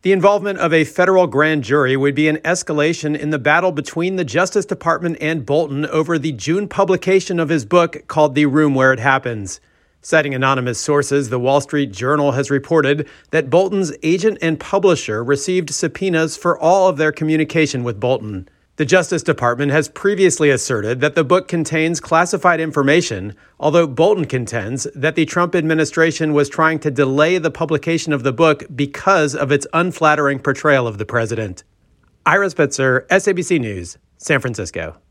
The involvement of a federal grand jury would be an escalation in the battle between the Justice Department and Bolton over the June publication of his book called The Room Where It Happens. Citing anonymous sources, the Wall Street Journal has reported that Bolton's agent and publisher received subpoenas for all of their communication with Bolton. The Justice Department has previously asserted that the book contains classified information, although Bolton contends that the Trump administration was trying to delay the publication of the book because of its unflattering portrayal of the president. Ira Spitzer, SABC News, San Francisco.